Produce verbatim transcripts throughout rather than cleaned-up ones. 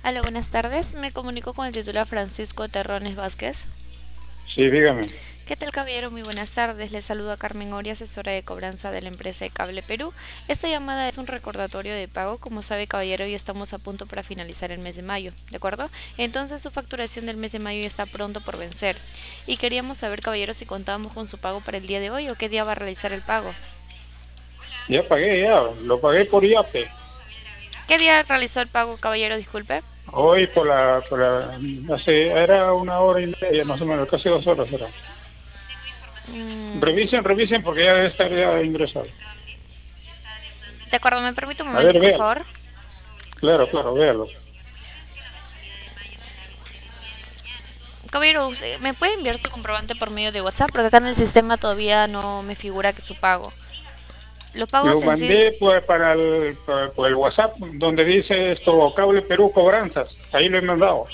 Hola, buenas tardes. Me comunico con el titular Francisco Terrones Vázquez. Sí, dígame. ¿Qué tal, caballero? Muy buenas tardes. Le saluda Carmen Oria, asesora de cobranza de la empresa de Cable Perú. Esta llamada es un recordatorio de pago. Como sabe, caballero, ya estamos a punto para finalizar el mes de mayo, ¿de acuerdo? Entonces su facturación del mes de mayo ya está pronto por vencer. Y queríamos saber, caballero, si contábamos con su pago para el día de hoy o qué día va a realizar el pago. Ya pagué, ya. Lo pagué por IAPE. ¿Qué día realizó el pago, caballero? Disculpe. Hoy por la, por la, hace, era una hora y media, más o menos, casi dos horas era. Mm, Revisen, revisen porque ya debe estar ya ingresado. de acuerdo, ¿me permite un A momento, ver, por véalo. favor? Claro, claro, véalo. Caballero, ¿usted ¿me puede enviar su comprobante por medio de WhatsApp? Porque acá en el sistema todavía no me figura que su pago. Los pagos Lo en sí, mandé pues, para el, para- por el WhatsApp donde dice esto, Cable Perú Cobranzas. Ahí lo he mandado.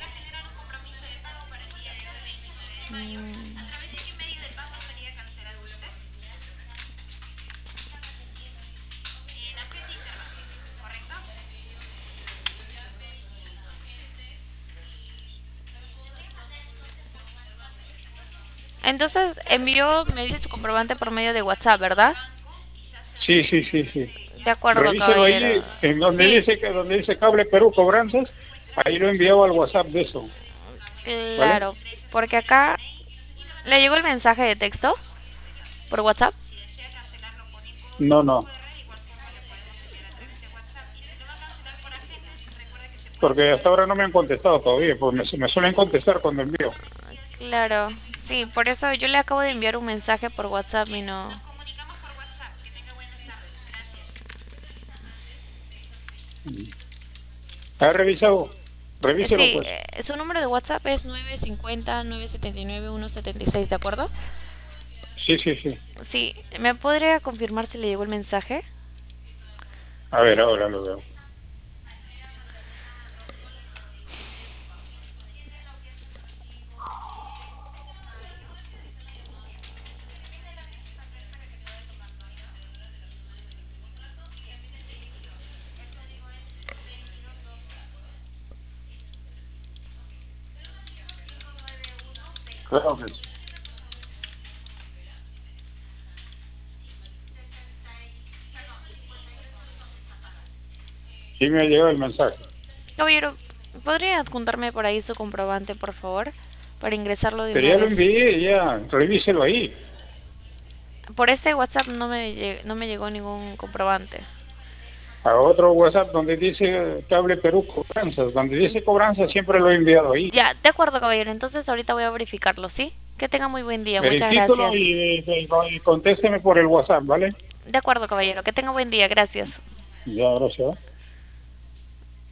entonces envió, me dice su comprobante por medio de WhatsApp, ¿verdad? Sí, sí, sí, sí. De acuerdo, Revíselo caballero. ahí, en donde Sí, dice que donde dice Cable Perú Cobranzas. Ahí lo he enviado al WhatsApp de eso. ¿Vale? claro, porque acá le llegó el mensaje de texto por WhatsApp. No, no. Porque hasta ahora no me han contestado todavía, porque me, me suelen contestar cuando envío. Claro, sí, por eso yo le acabo de enviar un mensaje por WhatsApp y no. ¿Ha revisado? Eh, Revíselo Sí, pues. eh, su número de WhatsApp es nueve cinco cero, nueve siete nueve, uno siete seis, ¿de acuerdo? Sí, sí, sí. Sí, ¿me podría confirmar si le llegó el mensaje? A ver, ahora lo veo. Claro que sí. Sí me ha llegado el mensaje. Caballero, ¿podría adjuntarme por ahí su comprobante, por favor? Para ingresarlo de Pero una ya lo vez. envié, ya. Revíselo ahí. Por este WhatsApp no me, lle- no me llegó ningún comprobante. A otro WhatsApp donde dice Cable Perú Cobranzas. Donde dice cobranzas siempre lo he enviado ahí. Ya, de acuerdo, caballero. Entonces ahorita voy a verificarlo, ¿sí? Que tenga muy buen día. Muchas Verifícalo gracias. y, y, y contésteme por el WhatsApp, ¿vale? De acuerdo, caballero. Que tenga buen día. Gracias. Ya, gracias.